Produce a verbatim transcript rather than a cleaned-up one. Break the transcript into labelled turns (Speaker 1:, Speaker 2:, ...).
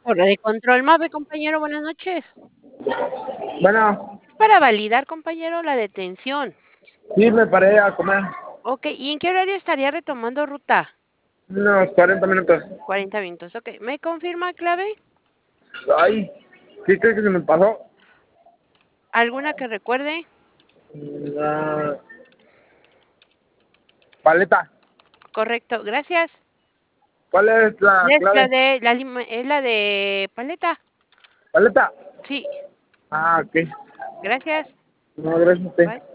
Speaker 1: Torre de control MAVE, compañero, buenas noches.
Speaker 2: Bueno,
Speaker 1: Es para validar, compañero, la detención.
Speaker 2: sí me paré a comer
Speaker 1: Okey, ¿y en qué horario estaría retomando ruta?
Speaker 2: unos cuarenta minutos.
Speaker 1: cuarenta minutos, okey, ¿me confirma clave?
Speaker 2: Ay, ¿qué crees que se me pasó?
Speaker 1: ¿Alguna que recuerde?
Speaker 2: La paleta.
Speaker 1: Correcto, gracias.
Speaker 2: ¿Cuál es la
Speaker 1: Es la
Speaker 2: clave?
Speaker 1: de la lima es la de paleta.
Speaker 2: ¿Paleta?
Speaker 1: Sí,
Speaker 2: Ah, ok.
Speaker 1: gracias.
Speaker 2: No, gracias a usted.
Speaker 1: Bye.